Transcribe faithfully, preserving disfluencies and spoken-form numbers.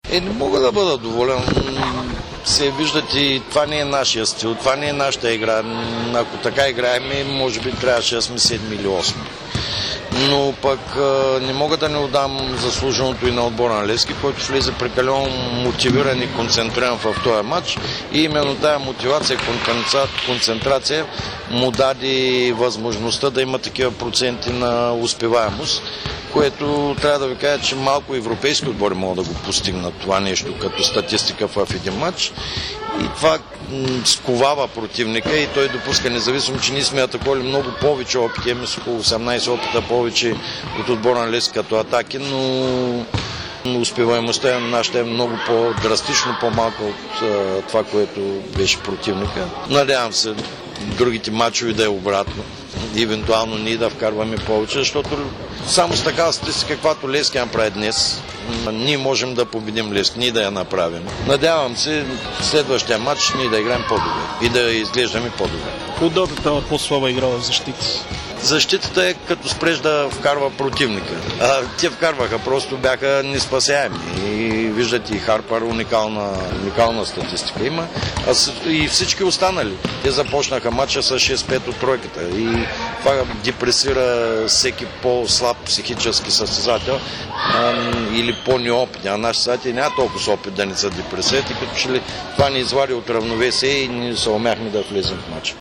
Е, не мога да бъда доволен. Се виждате, и това не е нашия стил, това не е нашата игра. Ако така играем, може би трябваше да сме седми или осми. Но пък не мога да не отдам заслуженото и на отбора на Левски, който влезе прекалено мотивиран и концентриран в този матч. И именно тая мотивация и концентрация му даде възможността да има такива проценти на успеваемост, което трябва да ви кажа, че малко европейски отбори могат да го постигнат това нещо като статистика в един матч. И това сковава противника и той допуска, независимо, че ние сме атакували много повече опити, имаме с около осемнайсет опита повече от отбора на Левски като атаки, но успеваемостта на нашата е много по-драстично по-малка от а, това, което беше противника. Надявам се другите матчове да е обратно. Евентуално ние да вкарваме повече, защото само с такава статистика, каквато Левски направи днес, ние можем да победим Левски, ние да я направим. Надявам се следващия матч ние да играем по-добре и да изглеждаме по-добре. Отдадата по-слаба игра в защита. Защитата е като спреш да вкарва противника. А, те вкарваха, просто бяха неспасяеми. И виждате и Харпър, уникална, уникална статистика има. А и всички останали. Те започнаха матча с шест пет от тройката. И това депресира всеки по-слаб психически състезател а, или по-неопитен. А нашите състезатели няма толкова опит да не са депресират и като че ли това ни извади от равновесие и ние се умяхме да влезем в матча.